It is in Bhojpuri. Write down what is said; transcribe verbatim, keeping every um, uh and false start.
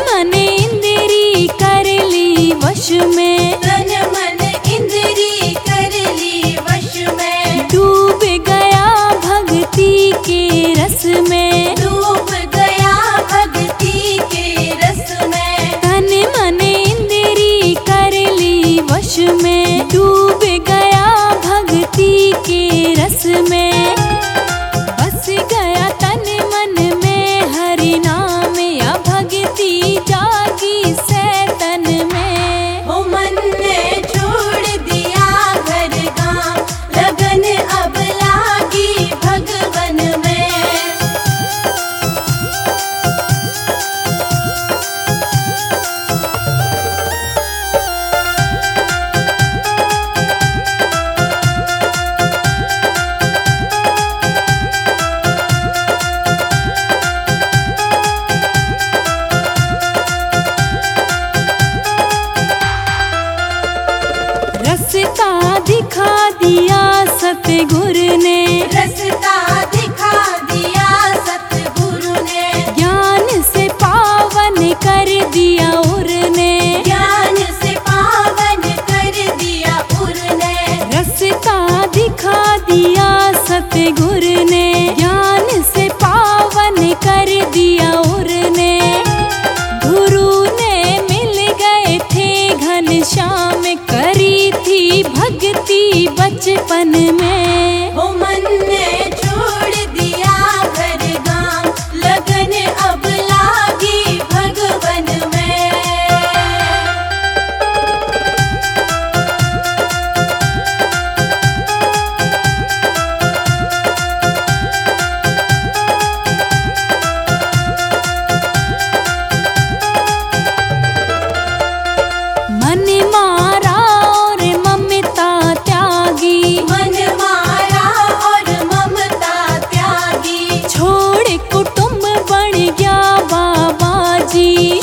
मन इंद्री कर ली वश में, तन मन इंद्री कर ली वश में, डूब गया भक्ति के रस में, डूब गया भक्ति के रस में, तन मन इंद्री कर ली वश में, डूब गया भक्ति के रस में, बस गया तन मन में हरि नाम या भक्ति जागी सैतन में। ओ मन ने छोड़ दिया घर गाँव, लगन अब लागी भगवन में। रास्ता दिखा दिया सतगुरु ने, रास्ता दिखा दिया सतगुरु ने, ज्ञान से पावन कर दिया उरने, ज्ञान से पावन कर दिया उरने, रास्ता दिखा दिया सतगुरु ने, ज्ञान से पावन कर दिया उरने, गुरु ने मिल गए थे घनश्याम, करी थी भक्ति बचपन में। ओ मन ने छोड़ दिया घर गाँव, लगन अब लागी भगवन में। मन मारा और ममता त्यागी, मन मारा और ममता त्यागी, छोड़ कुटुंब बन गया बाबा जी,